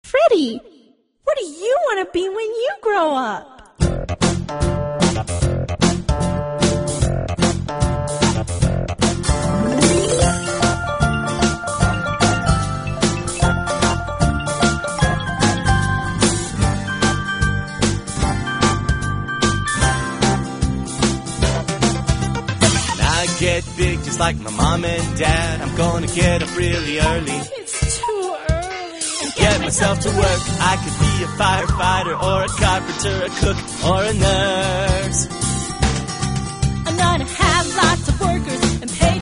Freddie, what do you want to be when you grow up? Get big just like my mom and dad. I'm gonna get up really early. It's too early. Get myself to work. I could be a firefighter or a carpenter, a cook or a nurse. I'm gonna have lots of workers